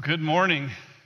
Well, good morning.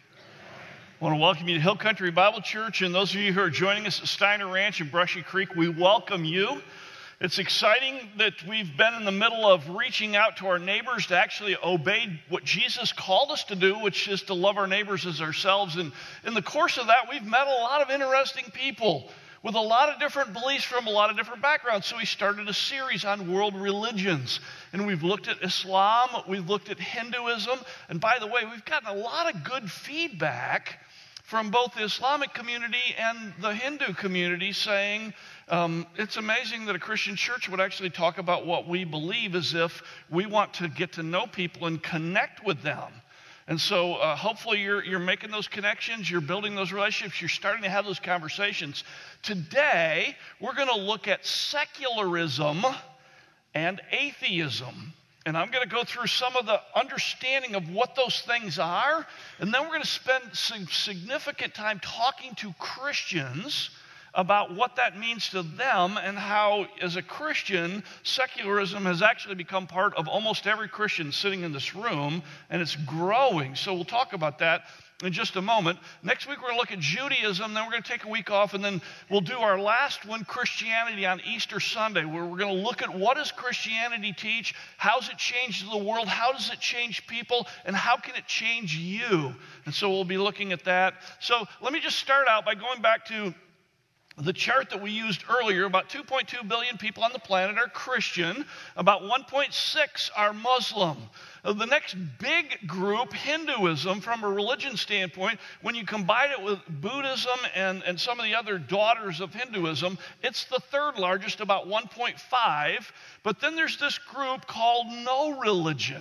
I want to welcome you to Hill Country Bible Church, and those of you who are joining us at Steiner Ranch in Brushy Creek, we welcome you. It's exciting that we've been in the middle of reaching out to our neighbors to actually obey what Jesus called us to do, which is to love our neighbors as ourselves. And in the course of that, we've met a lot of interesting people with a lot of different beliefs from a lot of different backgrounds. So we started a series on world religions. And we've looked at Islam, we've looked at Hinduism. And by the way, we've gotten a lot of good feedback from both the Islamic community and the Hindu community saying it's amazing that a Christian church would actually talk about what we believe as if we want to get to know people and connect with them. And so hopefully you're making those connections, you're building those relationships, you're starting to have those conversations. Today, we're going to look at secularism and atheism. And I'm going to go through some of the understanding of what those things are. And then we're going to spend some significant time talking to Christians about what that means to them and how, as a Christian, secularism has actually become part of almost every Christian sitting in this room, and it's growing. So we'll talk about that in just a moment. Next week, we're going to look at Judaism, then we're going to take a week off, and then we'll do our last one, Christianity, on Easter Sunday, where we're going to look at what does Christianity teach, how has it changed the world, how does it change people, and how can it change you? And so we'll be looking at that. So let me just start out by going back to the chart that we used earlier. About 2.2 billion people on the planet are Christian. About 1.6 are Muslim. The next big group, Hinduism, from a religion standpoint, when you combine it with Buddhism and some of the other daughters of Hinduism, it's the third largest, about 1.5. But then there's this group called no religion.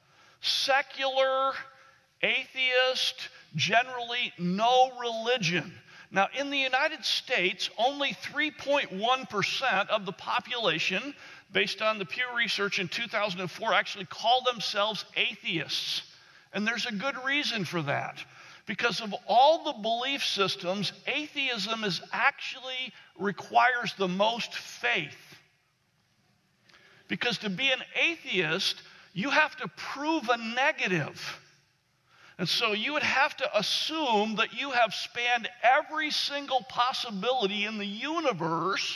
Secular, atheist, generally no religion. Now, in the United States, only 3.1% of the population, based on the Pew Research in 2004, actually call themselves atheists. And there's a good reason for that. Because of all the belief systems, atheism actually requires the most faith. Because to be an atheist, you have to prove a negative. And so you would have to assume that you have spanned every single possibility in the universe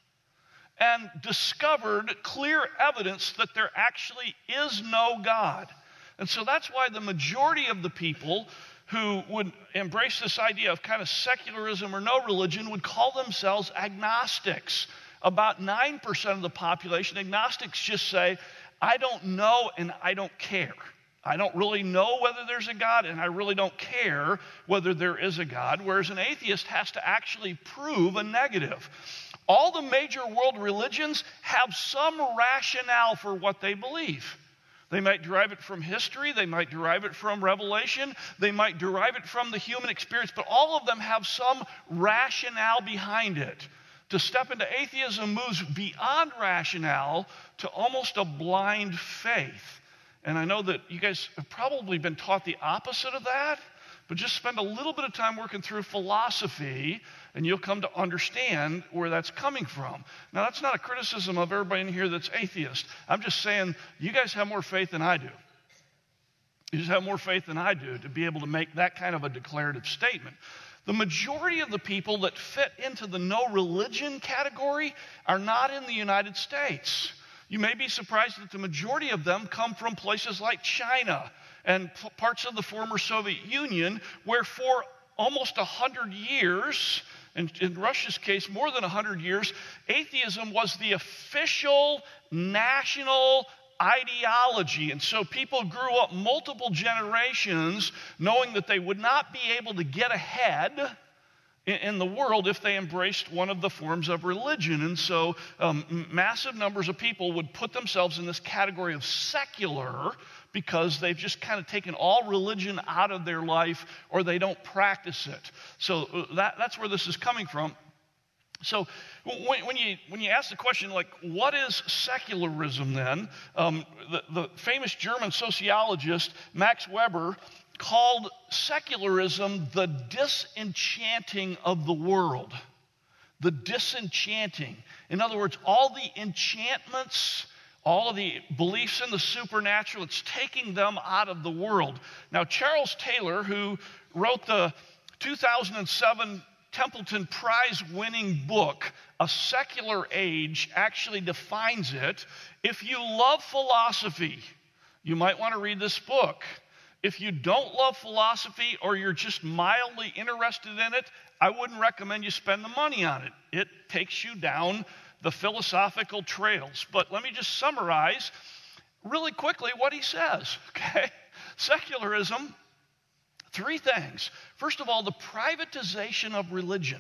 and discovered clear evidence that there actually is no God. And so that's why the majority of the people who would embrace this idea of kind of secularism or no religion would call themselves agnostics. About 9% of the population, agnostics just say, I don't know and I don't care. I don't really know whether there's a God, and I really don't care whether there is a God, whereas an atheist has to actually prove a negative. All the major world religions have some rationale for what they believe. They might derive it from history, they might derive it from revelation, they might derive it from the human experience, but all of them have some rationale behind it. To step into atheism moves beyond rationale to almost a blind faith. And I know that you guys have probably been taught the opposite of that, but just spend a little bit of time working through philosophy, and you'll come to understand where that's coming from. Now, that's not a criticism of everybody in here that's atheist. I'm just saying you guys have more faith than I do. You just have more faith than I do to be able to make that kind of a declarative statement. The majority of the people that fit into the no religion category are not in the United States. You may be surprised that the majority of them come from places like China and parts of the former Soviet Union, where for almost 100 years, and in Russia's case, more than 100 years, atheism was the official national ideology. And so people grew up multiple generations knowing that they would not be able to get ahead in the world if they embraced one of the forms of religion. And so massive numbers of people would put themselves in this category of secular because they've just kind of taken all religion out of their life, or they don't practice it. So that's where this is coming from. So when you ask the question, like, what is secularism then? The famous German sociologist Max Weber called secularism the disenchanting of the world. The disenchanting. In other words, all the enchantments, all of the beliefs in the supernatural. It's taking them out of the world. Now, Charles Taylor, who wrote the 2007 Templeton Prize-winning book, A Secular Age, actually defines it. If you love philosophy, you might want to read this book. If you don't love philosophy or you're just mildly interested in it, I wouldn't recommend you spend the money on it. It takes you down the philosophical trails. But let me just summarize really quickly what he says, okay? Secularism, three things. First of all, the privatization of religion.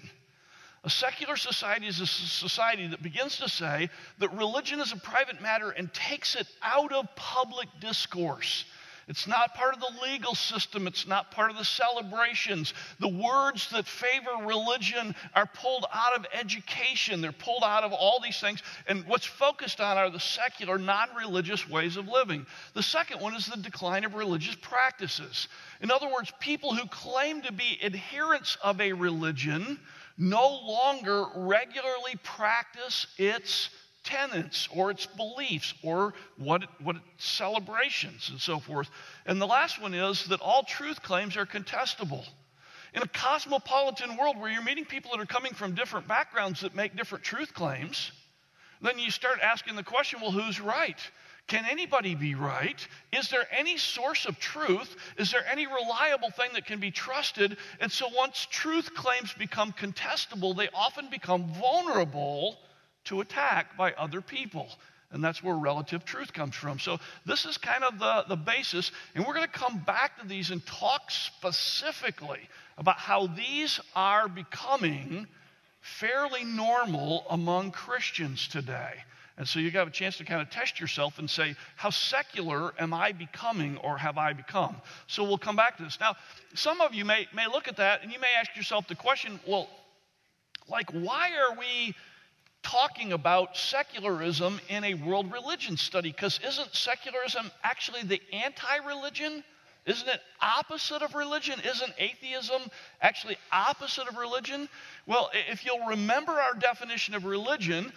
A secular society is a society that begins to say that religion is a private matter and takes it out of public discourse. It's not part of the legal system. It's not part of the celebrations. The words that favor religion are pulled out of education. They're pulled out of all these things. And what's focused on are the secular, non-religious ways of living. The second one is the decline of religious practices. In other words, people who claim to be adherents of a religion no longer regularly practice its tenets or its beliefs or what celebrations and so forth. And the last one is that all truth claims are contestable. In a cosmopolitan world where you're meeting people that are coming from different backgrounds that make different truth claims, then you start asking the question, well, who's right? Can anybody be right? Is there any source of truth? Is there any reliable thing that can be trusted? And so once truth claims become contestable, they often become vulnerable to attack by other people. And that's where relative truth comes from. So this is kind of the basis. And we're going to come back to these and talk specifically about how these are becoming fairly normal among Christians today. And so you have a chance to kind of test yourself and say, how secular am I becoming or have I become? So we'll come back to this. Now, some of you may look at that and you may ask yourself the question, well, like, why are we talking about secularism in a world religion study? Because isn't secularism actually the anti-religion? Isn't it opposite of religion? Isn't atheism actually opposite of religion? Well, if you'll remember our definition of religion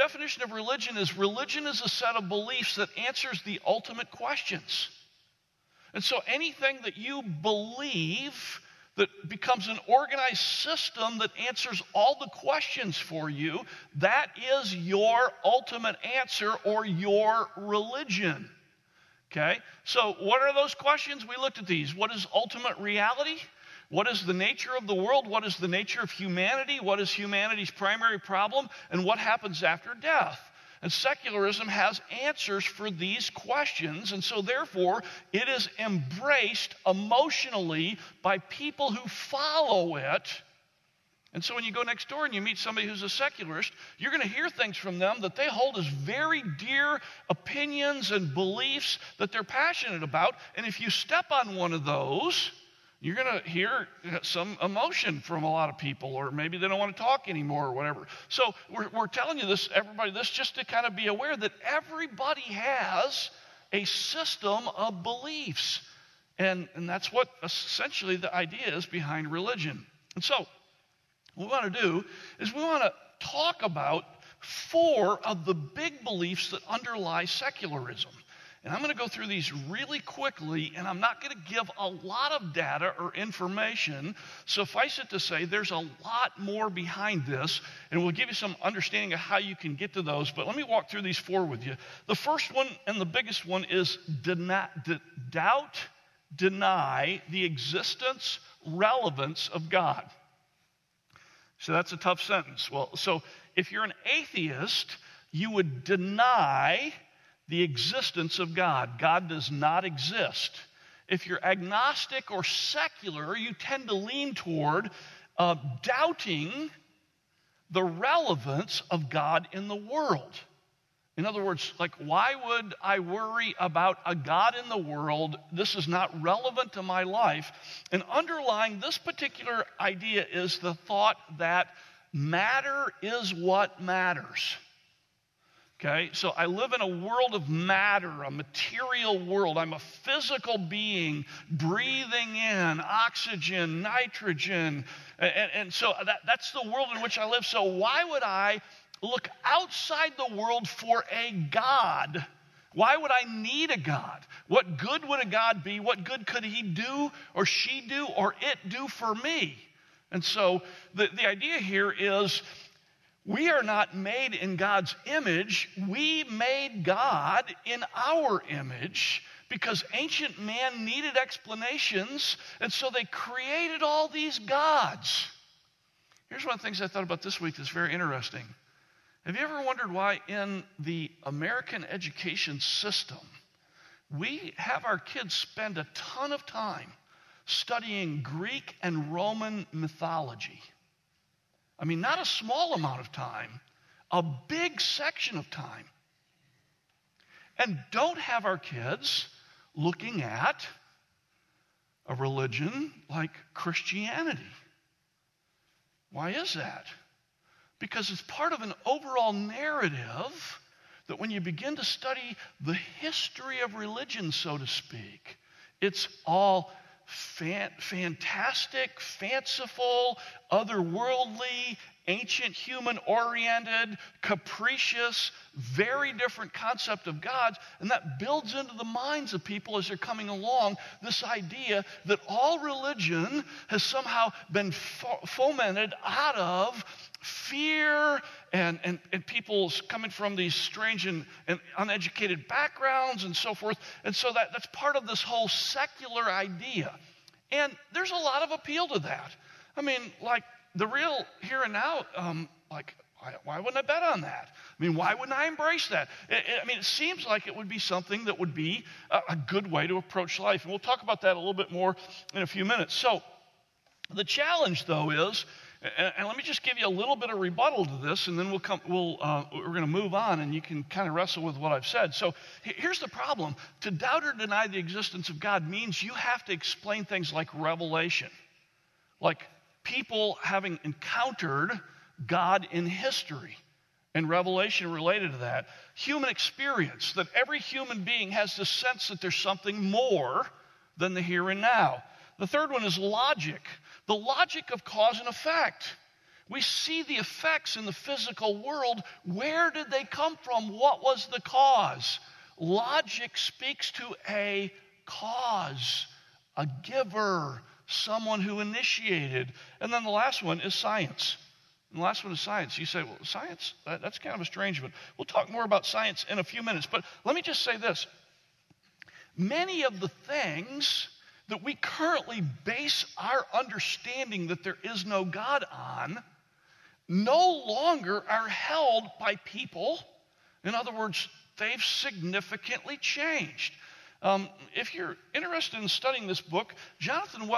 is a set of beliefs that answers the ultimate questions. And so anything that you believe that becomes an organized system that answers all the questions for you, that is your ultimate answer or your religion. Okay? So what are those questions? We looked at these. What is ultimate reality? What is the nature of the world? What is the nature of humanity? What is humanity's primary problem? And what happens after death? And secularism has answers for these questions, and so therefore it is embraced emotionally by people who follow it. And so when you go next door and you meet somebody who's a secularist, you're going to hear things from them that they hold as very dear opinions and beliefs that they're passionate about. And if you step on one of those, you're going to hear some emotion from a lot of people, or maybe they don't want to talk anymore or whatever. So we're telling you this, everybody, this just to kind of be aware that everybody has a system of beliefs. And that's what essentially the idea is behind religion. And so what we want to do is we want to talk about 4 of the big beliefs that underlie secularism. And I'm going to go through these really quickly, and I'm not going to give a lot of data or information. Suffice it to say, there's a lot more behind this, and we'll give you some understanding of how you can get to those. But let me walk through these 4 with you. The first one and the biggest one is doubt, deny the existence, relevance of God. So that's a tough sentence. Well, so if you're an atheist, you would deny the existence of God. God does not exist. If you're agnostic or secular, you tend to lean toward doubting the relevance of God in the world. In other words, like, why would I worry about a God in the world? This is not relevant to my life. And underlying this particular idea is the thought that matter is what matters. Okay, so I live in a world of matter, a material world. I'm a physical being breathing in oxygen, nitrogen. And so that's the world in which I live. So why would I look outside the world for a God Why would I need a God? What good would a God be? What good could he do or she do or it do for me? And so the idea here is we are not made in God's image. We made God in our image because ancient man needed explanations, and so they created all these gods. Here's one of the things I thought about this week that's very interesting. Have you ever wondered why in the American education system we have our kids spend a ton of time studying Greek and Roman mythology? I mean, not a small amount of time, a big section of time. And don't have our kids looking at a religion like Christianity. Why is that? Because it's part of an overall narrative that when you begin to study the history of religion, so to speak, it's all fantastic, fanciful, otherworldly, ancient human-oriented, capricious, very different concept of gods, and that builds into the minds of people as they're coming along this idea that all religion has somehow been fomented out of fear and people coming from these strange and uneducated backgrounds and so forth. And so that's part of this whole secular idea. And there's a lot of appeal to that. I mean, like the real here and now, why wouldn't I bet on that? I mean, why wouldn't I embrace that? It seems like it would be something that would be a good way to approach life. And we'll talk about that a little bit more in a few minutes. So the challenge, though, is, and let me just give you a little bit of rebuttal to this, and then we're going to move on, and you can kind of wrestle with what I've said. So here's the problem. To doubt or deny the existence of God means you have to explain things like revelation, like people having encountered God in history, and revelation related to that. Human experience, that every human being has the sense that there's something more than the here and now. The third one is logic. The logic of cause and effect. We see the effects in the physical world. Where did they come from? What was the cause? Logic speaks to a cause, a giver, someone who initiated. And then the last one is science. And the last one is science. You say, well, science? That's kind of a strange one. We'll talk more about science in a few minutes. But let me just say this. Many of the things that we currently base our understanding that there is no God on no longer are held by people. In other words, they've significantly changed. If you're interested in studying this book, Jonathan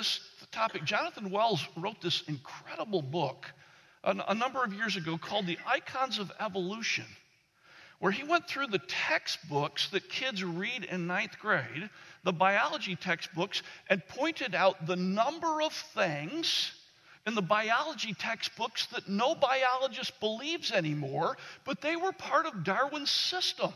Wells wrote this incredible book a number of years ago called The Icons of Evolution, where he went through the textbooks that kids read in 9th grade, the biology textbooks, and pointed out the number of things in the biology textbooks that no biologist believes anymore, but they were part of Darwin's system.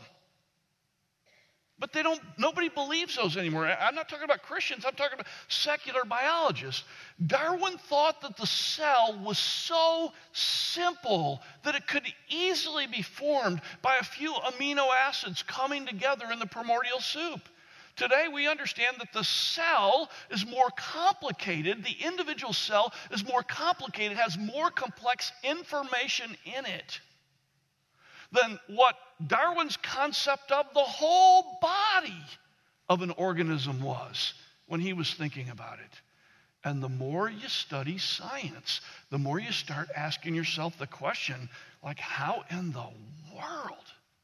But nobody believes those anymore. I'm not talking about Christians, I'm talking about secular biologists. Darwin thought that the cell was so simple that it could easily be formed by a few amino acids coming together in the primordial soup. Today we understand that the cell is more complicated, the individual cell is more complicated, has more complex information in it than what Darwin's concept of the whole body of an organism was when he was thinking about it. And the more you study science, the more you start asking yourself the question, like, how in the world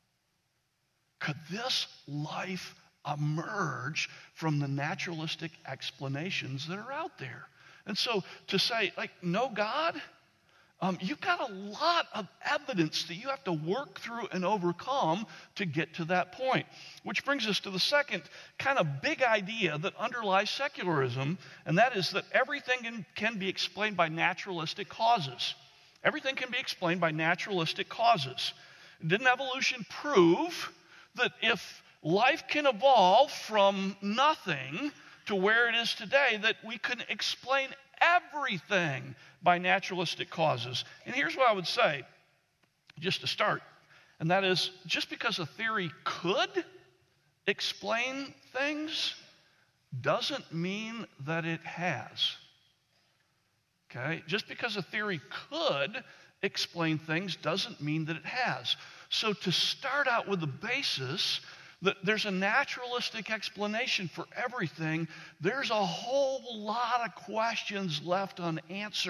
could this life emerge from the naturalistic explanations that are out there? And so to say, like, no God, you've got a lot of evidence that you have to work through and overcome to get to that point. Which brings us to the second kind of big idea that underlies secularism, and that is that everything can be explained by naturalistic causes. Everything can be explained by naturalistic causes. Didn't evolution prove that if life can evolve from nothing to where it is today, that we can explain everything by naturalistic causes? And here's what I would say, just to start, and that is, just because a theory could explain things doesn't mean that it has. Okay? Just because a theory could explain things doesn't mean that it has. So to start out with the basis that there's a naturalistic explanation for everything, there's a whole lot of questions left unanswered.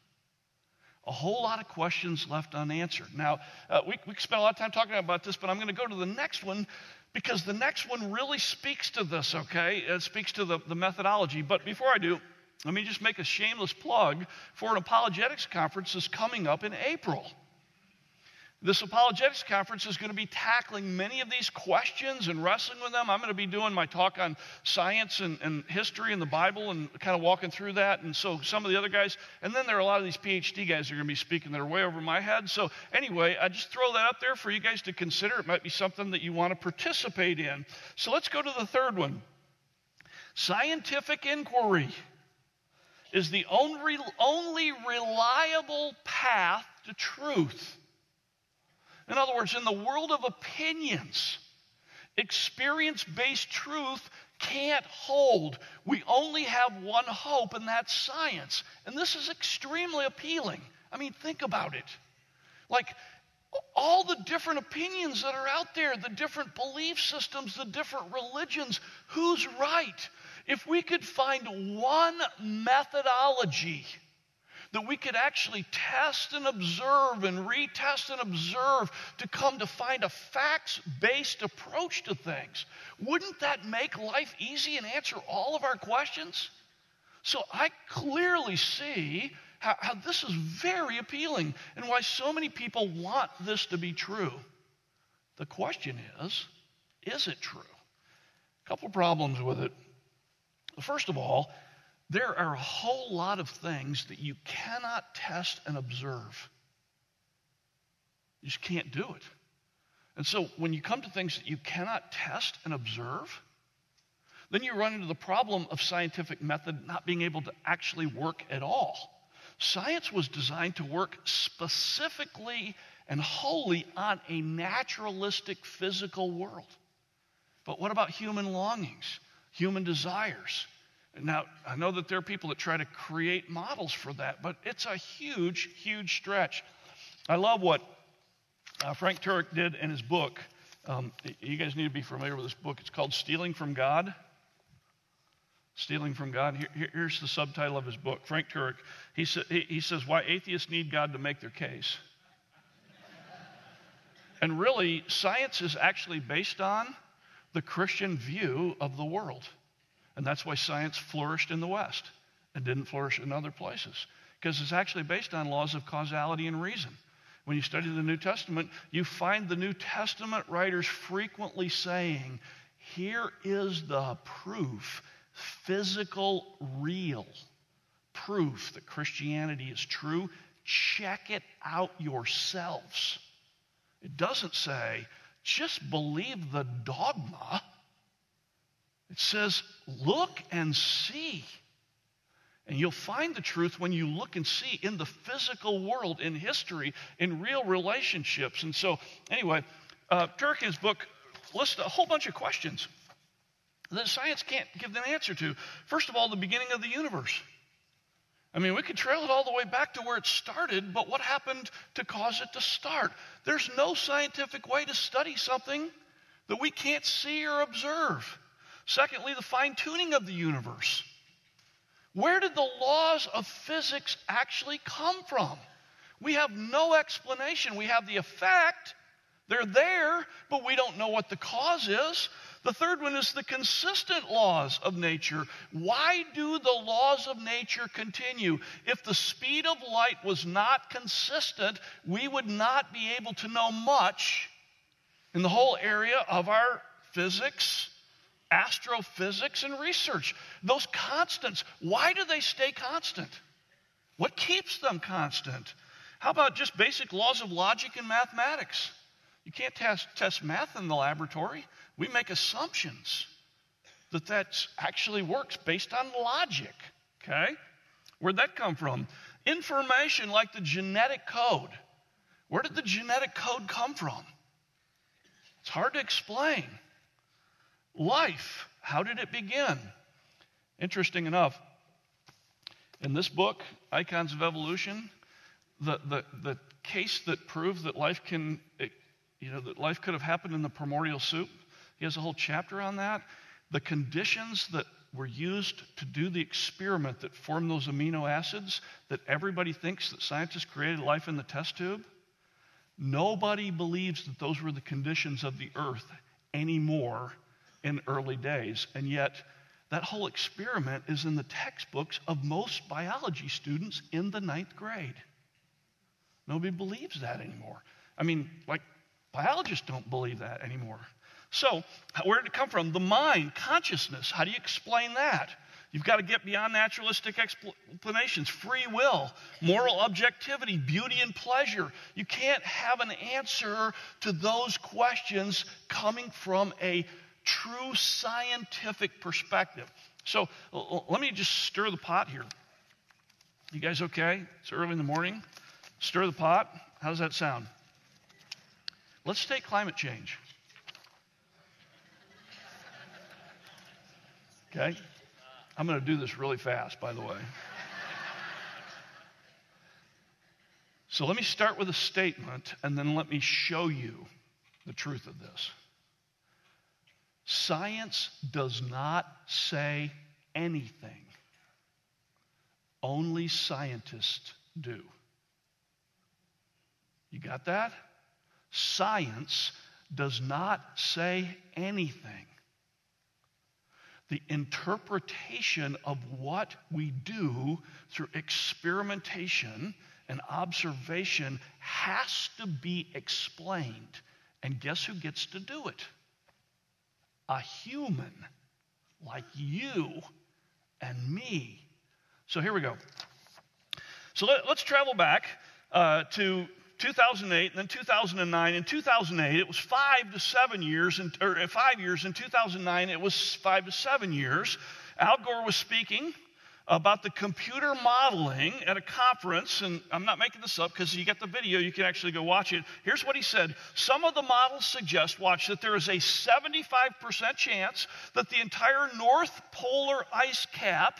A whole lot of questions left unanswered. Now, we spent a lot of time talking about this, but I'm going to go to the next one because the next one really speaks to this, okay? It speaks to the methodology. But before I do, let me just make a shameless plug for an apologetics conference that's coming up in April. This apologetics conference is going to be tackling many of these questions and wrestling with them. I'm going to be doing my talk on science and history and the Bible and kind of walking through that. And so some of the other guys, and then there are a lot of these PhD guys that are going to be speaking that are way over my head. So anyway, I just throw that up there for you guys to consider. It might be something that you want to participate in. So let's go to the third one. Scientific inquiry is the only reliable path to truth. In other words, in the world of opinions, experience-based truth can't hold. We only have one hope, and that's science. And this is extremely appealing. I mean, think about it. Like, all the different opinions that are out there, the different belief systems, the different religions, who's right? If we could find one methodology that we could actually test and observe and retest and observe to come to find a facts-based approach to things, wouldn't that make life easy and answer all of our questions? So I clearly see how this is very appealing and why so many people want this to be true. The question is it true? A couple problems with it. First of all, there are a whole lot of things that you cannot test and observe. You just can't do it. And so when you come to things that you cannot test and observe, then you run into the problem of scientific method not being able to actually work at all. Science was designed to work specifically and wholly on a naturalistic physical world. But what about human longings, human desires? Now, I know that there are people that try to create models for that, but it's a huge, huge stretch. I love what Frank Turek did in his book. You guys need to be familiar with this book. It's called Stealing from God. Stealing from God. Here's the subtitle of his book. Frank Turek, he says, Why Atheists Need God to Make Their Case. And really, science is actually based on the Christian view of the world. And that's why science flourished in the West and didn't flourish in other places. Because it's actually based on laws of causality and reason. When you study the New Testament, you find the New Testament writers frequently saying, here is the proof, physical, real proof that Christianity is true. Check it out yourselves. It doesn't say, just believe the dogma. It says, look and see. And you'll find the truth when you look and see in the physical world, in history, in real relationships. And so, anyway, Turek in his book lists a whole bunch of questions that science can't give an answer to. First of all, the beginning of the universe. I mean, we could trail it all the way back to where it started, but what happened to cause it to start? There's no scientific way to study something that we can't see or observe. Secondly, the fine-tuning of the universe. Where did the laws of physics actually come from? We have no explanation. We have the effect. They're there, but we don't know what the cause is. The third one is the consistent laws of nature. Why do the laws of nature continue? If the speed of light was not consistent, we would not be able to know much in the whole area of our physics, astrophysics, and research. Those constants, why do they stay constant? What keeps them constant? How about just basic laws of logic and mathematics? You can't test math in the laboratory. We make assumptions that actually works based on logic, okay? Where'd that come from? Information like the genetic code. Where did the genetic code come from? It's hard to explain. life. How did it begin? Interesting enough, in this book, Icons of Evolution, the case that proves that life that life could have happened in the primordial soup, he has a whole chapter on that. The conditions that were used to do the experiment that formed those amino acids that everybody thinks that scientists created life in the test tube, nobody believes that those were the conditions of the earth anymore in early days. And yet, that whole experiment is in the textbooks of most biology students in the 9th grade. Nobody believes that anymore. I mean, like, biologists don't believe that anymore. So, where did it come from? The mind, consciousness. How do you explain that? You've got to get beyond naturalistic explanations. Free will, moral objectivity, beauty and pleasure. You can't have an answer to those questions coming from a true scientific perspective. So, let me just stir the pot here. You guys okay? It's early in the morning. Stir the pot. How does that sound? Let's take climate change. Okay? I'm going to do this really fast, by the way. So let me start with a statement, and then let me show you the truth of this. Science does not say anything. Only scientists do. You got that? Science does not say anything. The interpretation of what we do through experimentation and observation has to be explained. And guess who gets to do it? A human like you and me. So here we go. So let's travel back to 2008 and then 2009. In 2008, it was 5 to 7 years, or 5 years. In 2009, it was 5 to 7 years. Al Gore was speaking about the computer modeling at a conference, and I'm not making this up because you get the video, you can actually go watch it. Here's what he said. Some of the models suggest, watch, that there is a 75% chance that the entire North Polar ice cap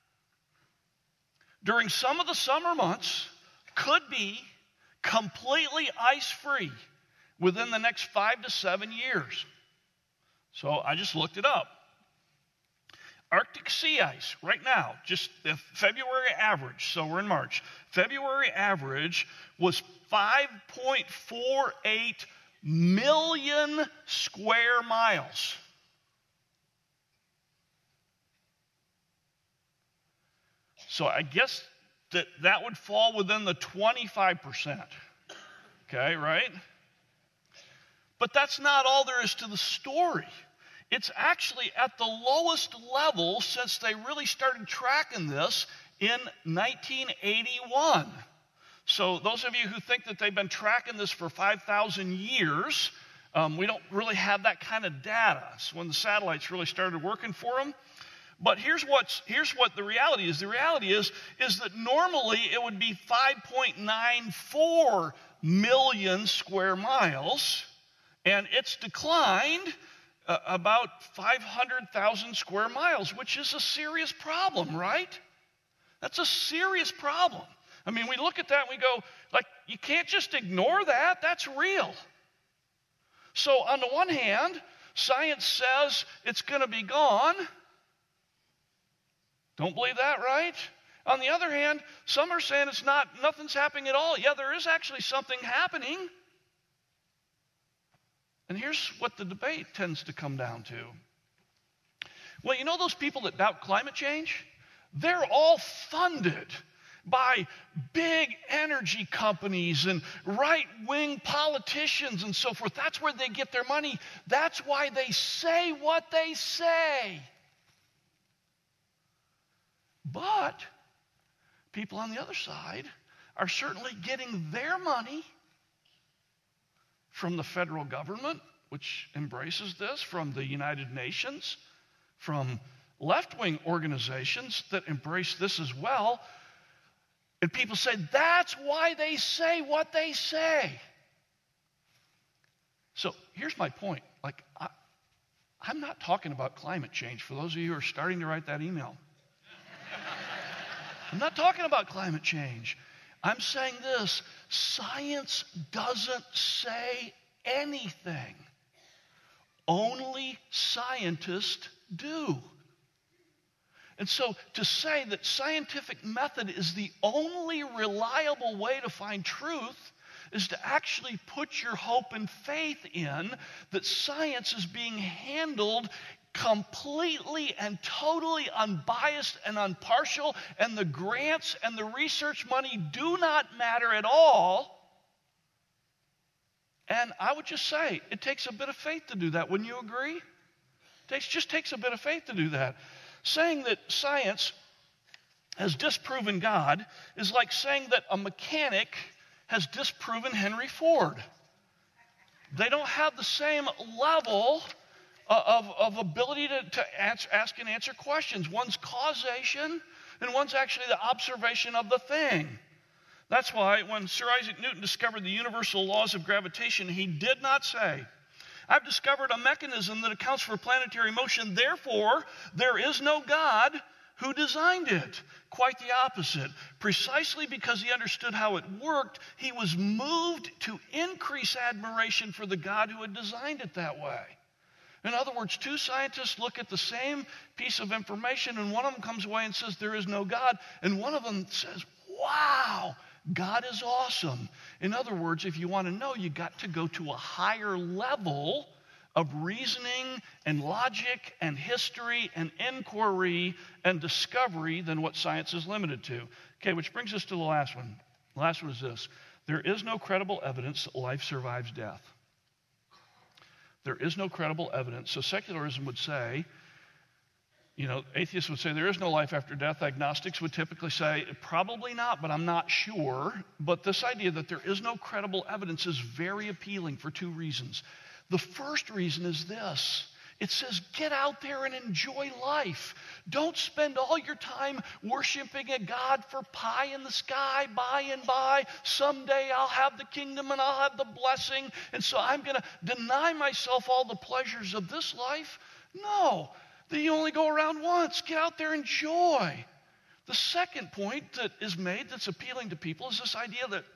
during some of the summer months could be completely ice-free within the next 5 to 7 years. So I just looked it up. Arctic sea ice right now, just the February average, so we're in March. February average was 5.48 million square miles. So I guess that would fall within the 25%. Okay, right? But that's not all there is to the story. It's actually at the lowest level since they really started tracking this in 1981. So those of you who think that they've been tracking this for 5,000 years, we don't really have that kind of data. It's when the satellites really started working for them. But here's what the reality is. The reality is that normally it would be 5.94 million square miles, and it's declined about 500,000 square miles, which is a serious problem, right? That's a serious problem. I mean, we look at that and we go, like, you can't just ignore that. That's real. So on the one hand, science says it's going to be gone. Don't believe that, right? On the other hand, some are saying nothing's happening at all. Yeah, there is actually something happening. And here's what the debate tends to come down to. Well, you know those people that doubt climate change? They're all funded by big energy companies and right-wing politicians and so forth. That's where they get their money. That's why they say what they say. But people on the other side are certainly getting their money from the federal government, which embraces this, from the United Nations, from left-wing organizations that embrace this as well. And people say that's why they say what they say. So here's my point. Like, I'm not talking about climate change, for those of you who are starting to write that email. I'm not talking about climate change. I'm saying this: science doesn't say anything. Only scientists do. And so to say that scientific method is the only reliable way to find truth is to actually put your hope and faith in that science is being handled completely and totally unbiased and impartial, and the grants and the research money do not matter at all. And I would just say, it takes a bit of faith to do that. Wouldn't you agree? It just takes a bit of faith to do that. Saying that science has disproven God is like saying that a mechanic has disproven Henry Ford. They don't have the same level of ability to ask and answer questions. One's causation, and one's actually the observation of the thing. That's why when Sir Isaac Newton discovered the universal laws of gravitation, he did not say, I've discovered a mechanism that accounts for planetary motion, therefore there is no God who designed it. Quite the opposite. Precisely because he understood how it worked, he was moved to increase admiration for the God who had designed it that way. In other words, two scientists look at the same piece of information, and one of them comes away and says there is no God, and one of them says, wow, God is awesome. In other words, if you want to know, you got to go to a higher level of reasoning and logic and history and inquiry and discovery than what science is limited to. Okay, which brings us to the last one. The last one is this: there is no credible evidence that life survives death. There is no credible evidence. So secularism would say, atheists would say there is no life after death. Agnostics would typically say probably not, but I'm not sure. But this idea that there is no credible evidence is very appealing for two reasons. The first reason is this: it says get out there and enjoy life. Don't spend all your time worshiping a God for pie in the sky, by and by. Someday I'll have the kingdom and I'll have the blessing, and so I'm going to deny myself all the pleasures of this life. No. That you only go around once. Get out there, enjoy. The second point that is made that's appealing to people is this idea that,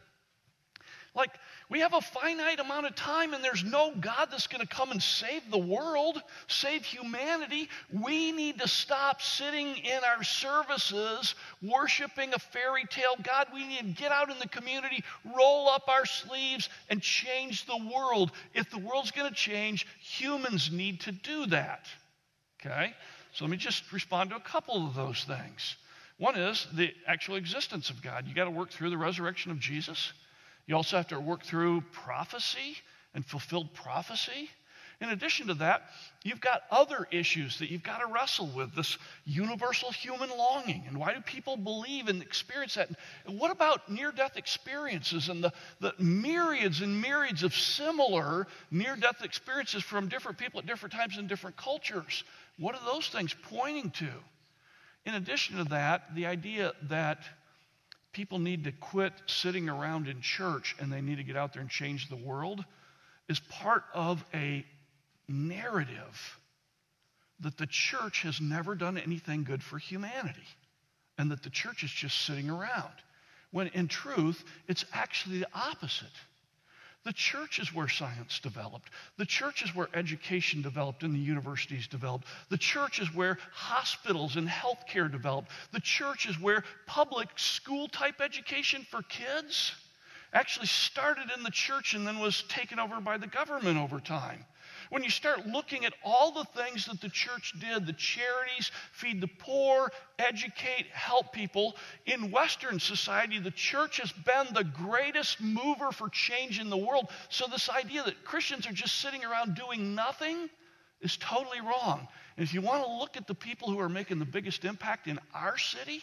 we have a finite amount of time and there's no God that's going to come and save the world, save humanity. We need to stop sitting in our services worshiping a fairy tale God. We need to get out in the community, roll up our sleeves, and change the world. If the world's going to change, humans need to do that. Okay, so let me just respond to a couple of those things. One is the actual existence of God. You got to work through the resurrection of Jesus. You also have to work through prophecy and fulfilled prophecy. In addition to that, you've got other issues that you've got to wrestle with, this universal human longing. And why do people believe and experience that? And what about near-death experiences and the myriads and myriads of similar near-death experiences from different people at different times in different cultures? What are those things pointing to? In addition to that, the idea that people need to quit sitting around in church and they need to get out there and change the world is part of a narrative that the church has never done anything good for humanity and that the church is just sitting around, when in truth, it's actually the opposite. The church is where science developed. The church is where education developed and the universities developed. The church is where hospitals and healthcare developed. The church is where public school-type education for kids actually started in the church and then was taken over by the government over time. When you start looking at all the things that the church did, the charities, feed the poor, educate, help people, in Western society, the church has been the greatest mover for change in the world. So this idea that Christians are just sitting around doing nothing is totally wrong. And if you want to look at the people who are making the biggest impact in our city,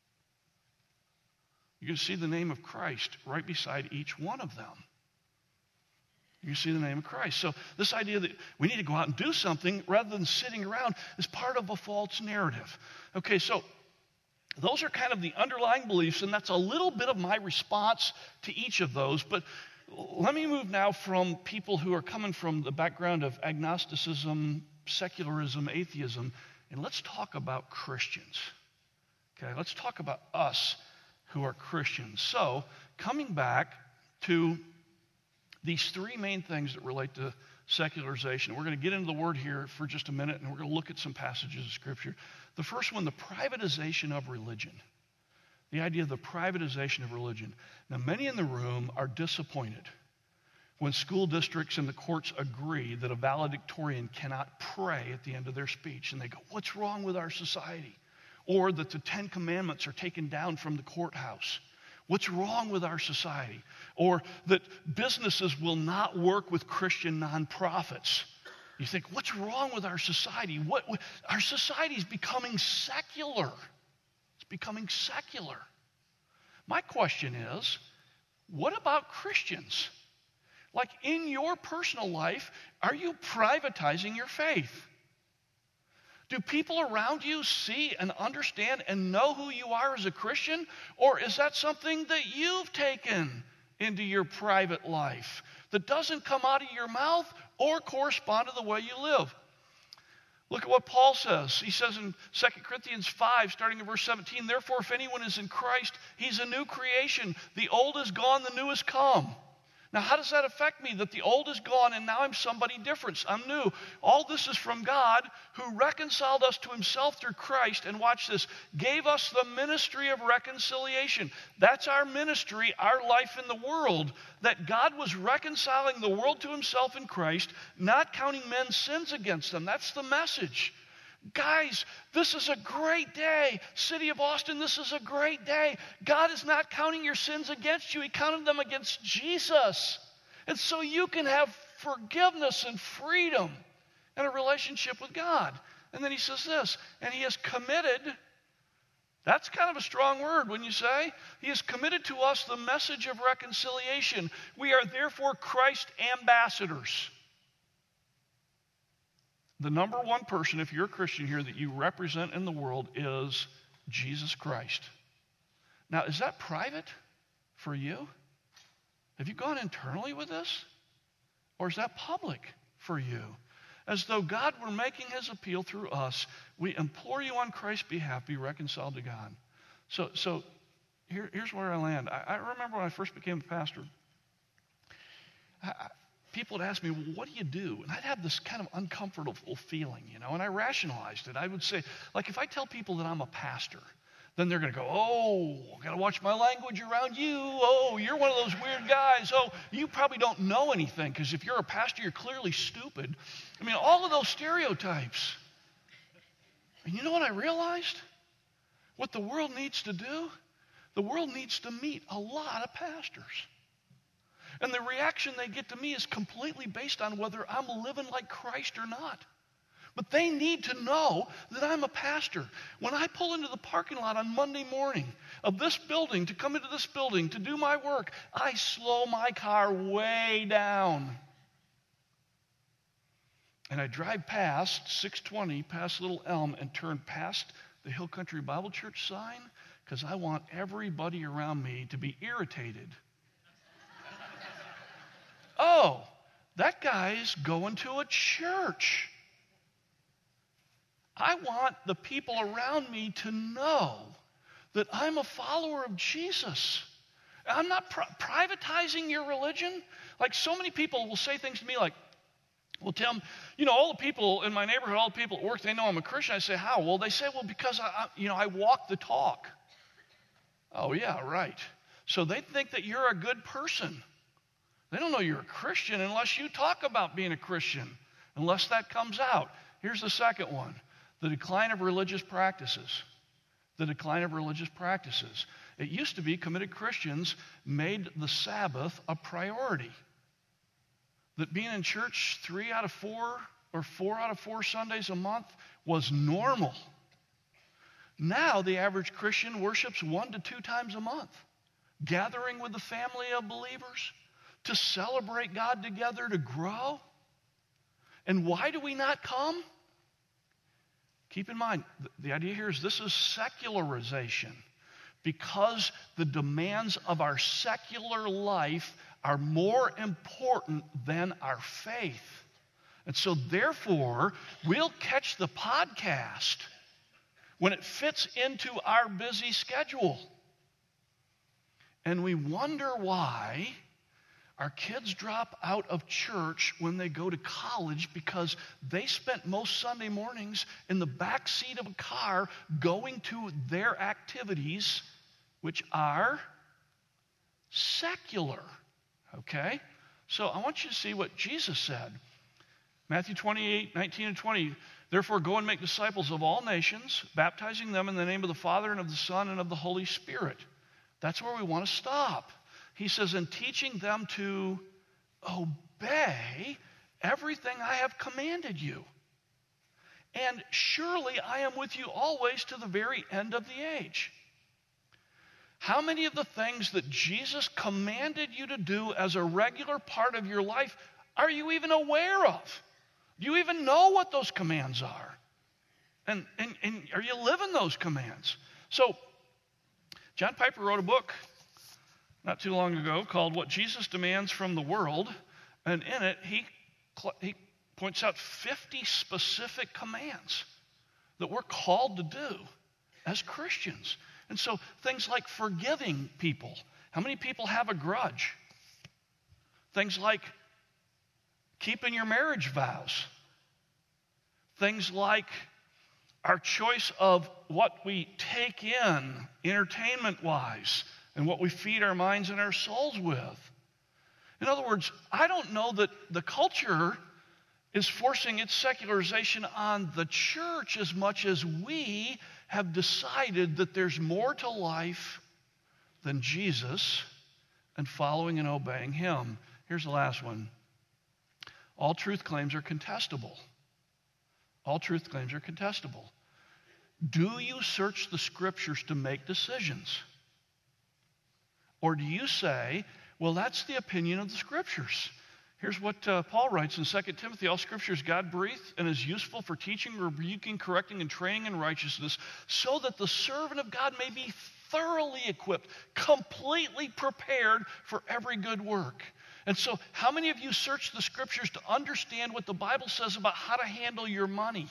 you're going to see the name of Christ right beside each one of them. You see the name of Christ. So this idea that we need to go out and do something rather than sitting around is part of a false narrative. Okay, so those are kind of the underlying beliefs, and that's a little bit of my response to each of those. But let me move now from people who are coming from the background of agnosticism, secularism, atheism, and let's talk about Christians. Okay, let's talk about us who are Christians. So, coming back to these three main things that relate to secularization. We're going to get into the word here for just a minute, and we're going to look at some passages of Scripture. The first one, the privatization of religion. The idea of the privatization of religion. Now, many in the room are disappointed when school districts and the courts agree that a valedictorian cannot pray at the end of their speech. And they go, what's wrong with our society? Or that the 10 Commandments are taken down from the courthouse. What's wrong with our society? Or that businesses will not work with Christian nonprofits. You think, what's wrong with our society? Our society is becoming secular. It's becoming secular. My question is, what about Christians? Like in your personal life, are you privatizing your faith? Do people around you see and understand and know who you are as a Christian? Or is that something that you've taken into your private life that doesn't come out of your mouth or correspond to the way you live? Look at what Paul says. He says in 2 Corinthians 5, starting in verse 17, therefore, if anyone is in Christ, he's a new creation. The old is gone, the new has come. Now, how does that affect me that the old is gone and now I'm somebody different? I'm new. All this is from God who reconciled us to himself through Christ, and watch this, gave us the ministry of reconciliation. That's our ministry, our life in the world, that God was reconciling the world to himself in Christ, not counting men's sins against them. That's the message. Guys, this is a great day. City of Austin, this is a great day. God is not counting your sins against you. He counted them against Jesus. And so you can have forgiveness and freedom and a relationship with God. And then he says this, and he has committed, that's kind of a strong word, wouldn't you say? He has committed to us the message of reconciliation. We are therefore Christ's ambassadors. The number one person, if you're a Christian here, that you represent in the world is Jesus Christ. Now, is that private for you? Have you gone internally with this? Or is that public for you? As though God were making his appeal through us, we implore you on Christ's behalf, be reconciled to God. So here's where I land. I remember when I first became a pastor, people would ask me, well, what do you do? And I'd have this kind of uncomfortable feeling, and I rationalized it. I would say, like, if I tell people that I'm a pastor, then they're going to go, oh, I've got to watch my language around you. Oh, you're one of those weird guys. Oh, you probably don't know anything, because if you're a pastor, you're clearly stupid. I mean, all of those stereotypes. And you know what I realized? What the world needs to do? The world needs to meet a lot of pastors. And the reaction they get to me is completely based on whether I'm living like Christ or not. But they need to know that I'm a pastor. When I pull into the parking lot on Monday morning of this building to come into this building to do my work, I slow my car way down. And I drive past 620, past Little Elm, and turn past the Hill Country Bible Church sign, because I want everybody around me to be irritated. Oh, that guy's going to a church. I want the people around me to know that I'm a follower of Jesus. I'm not privatizing your religion. Like, so many people will say things to me like, well, Tim, all the people in my neighborhood, all the people at work, they know I'm a Christian. I say, how? Well, they say, well, because I walk the talk. Oh, yeah, right. So they think that you're a good person. They don't know you're a Christian unless you talk about being a Christian, unless that comes out. Here's the second one, the decline of religious practices. The decline of religious practices. It used to be committed Christians made the Sabbath a priority. That being in church 3 out of 4 or 4 out of 4 Sundays a month was normal. Now the average Christian worships 1 to 2 times a month, gathering with the family of believers to celebrate God together, to grow. And why do we not come? Keep in mind, the idea here is this is secularization, because the demands of our secular life are more important than our faith. And so therefore, we'll catch the podcast when it fits into our busy schedule. And we wonder why our kids drop out of church when they go to college, because they spent most Sunday mornings in the back seat of a car going to their activities, which are secular. Okay? So I want you to see what Jesus said. Matthew 28:19 and 20. Therefore, go and make disciples of all nations, baptizing them in the name of the Father and of the Son and of the Holy Spirit. That's where we want to stop. He says, and teaching them to obey everything I have commanded you. And surely I am with you always to the very end of the age. How many of the things that Jesus commanded you to do as a regular part of your life are you even aware of? Do you even know what those commands are? And are you living those commands? So, John Piper wrote a book not too long ago called What Jesus Demands from the World. And in it, he points out 50 specific commands that we're called to do as Christians. And so things like forgiving people. How many people have a grudge? Things like keeping your marriage vows. Things like our choice of what we take in entertainment-wise and what we feed our minds and our souls with. In other words, I don't know that the culture is forcing its secularization on the church as much as we have decided that there's more to life than Jesus and following and obeying him. Here's the last one. All truth claims are contestable. All truth claims are contestable. Do you search the scriptures to make decisions? Or do you say, well, that's the opinion of the scriptures? Here's what Paul writes in 2 Timothy. All scripture is God-breathed and is useful for teaching, rebuking, correcting, and training in righteousness, so that the servant of God may be thoroughly equipped, completely prepared for every good work. And so, how many of you search the scriptures to understand what the Bible says about how to handle your money?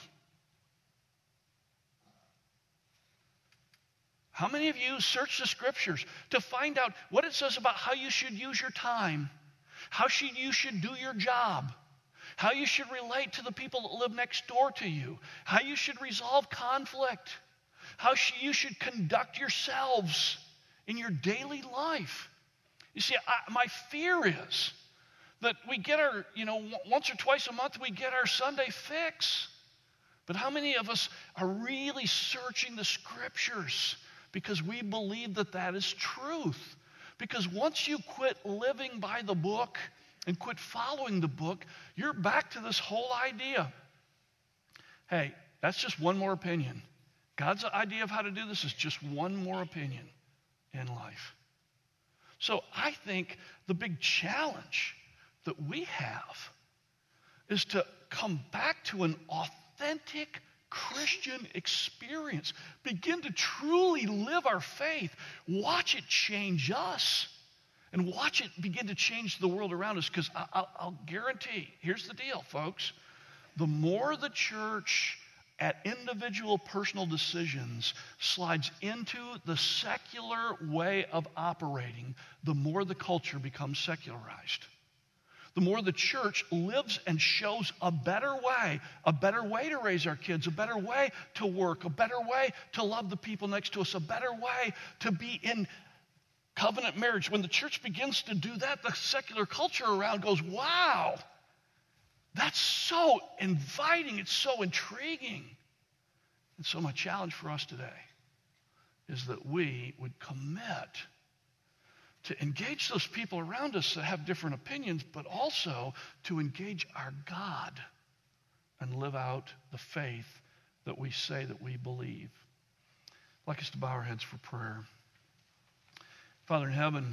How many of you search the scriptures to find out what it says about how you should use your time, how you should do your job, how you should relate to the people that live next door to you, how you should resolve conflict, how you should conduct yourselves in your daily life? You see, my fear is that we get our, once or twice a month we get our Sunday fix. But how many of us are really searching the scriptures because we believe that that is truth? Because once you quit living by the book and quit following the book, you're back to this whole idea. Hey, that's just one more opinion. God's idea of how to do this is just one more opinion in life. So I think the big challenge that we have is to come back to an authentic Christian experience. Begin to truly live our faith. Watch it change us. And watch it begin to change the world around us. Because I'll guarantee, here's the deal, folks. The more the church at individual personal decisions slides into the secular way of operating, the more the culture becomes secularized. The more the church lives and shows a better way to raise our kids, a better way to work, a better way to love the people next to us, a better way to be in covenant marriage. When the church begins to do that, the secular culture around goes, wow, that's so inviting, it's so intriguing. And so my challenge for us today is that we would commit to engage those people around us that have different opinions, but also to engage our God and live out the faith that we say that we believe. I'd like us to bow our heads for prayer. Father in heaven,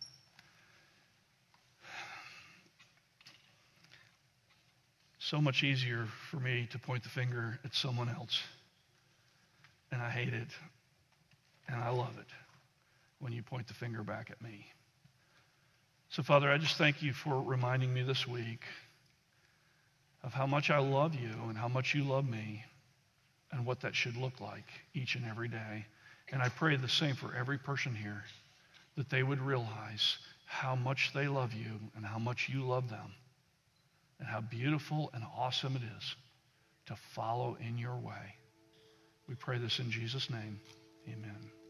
so much easier for me to point the finger at someone else. And I hate it, and I love it when you point the finger back at me. So, Father, I just thank you for reminding me this week of how much I love you and how much you love me and what that should look like each and every day. And I pray the same for every person here, that they would realize how much they love you and how much you love them and how beautiful and awesome it is to follow in your way. We pray this in Jesus' name. Amen.